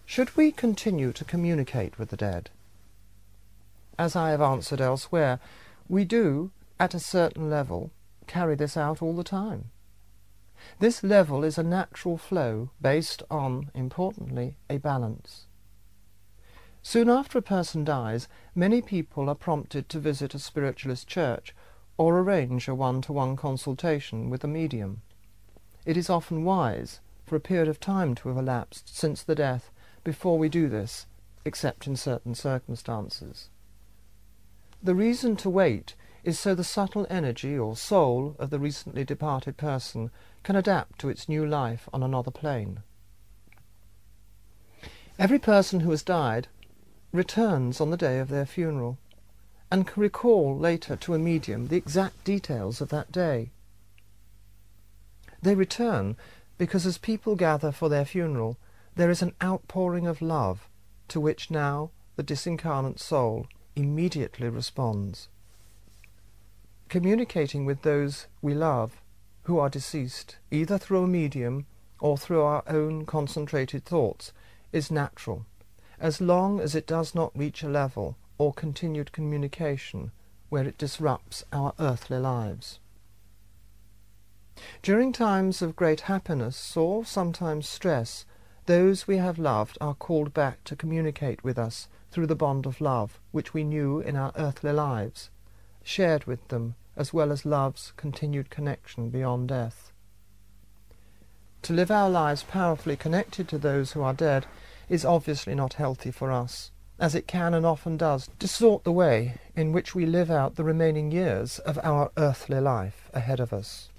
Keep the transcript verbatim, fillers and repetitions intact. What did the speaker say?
Should we continue to communicate with the dead? As I have answered elsewhere, we do, at a certain level, carry this out all the time. This level is a natural flow based on, importantly, a balance. Soon after a person dies, many people are prompted to visit a spiritualist church or arrange a one-to-one consultation with a medium. It is often wise for a period of time to have elapsed since the death before we do this, except in certain circumstances. The reason to wait is so the subtle energy or soul of the recently departed person can adapt to its new life on another plane. Every person who has died returns on the day of their funeral, and can recall later to a medium the exact details of that day. They return because as people gather for their funeral, there is an outpouring of love to which now the disincarnate soul immediately responds. Communicating with those we love who are deceased, either through a medium or through our own concentrated thoughts, is natural, as long as it does not reach a level or continued communication where it disrupts our earthly lives. During times of great happiness or sometimes stress, those we have loved are called back to communicate with us through the bond of love which we knew in our earthly lives, shared with them, as well as love's continued connection beyond death. To live our lives powerfully connected to those who are dead is obviously not healthy for us, as it can and often does distort the way in which we live out the remaining years of our earthly life ahead of us.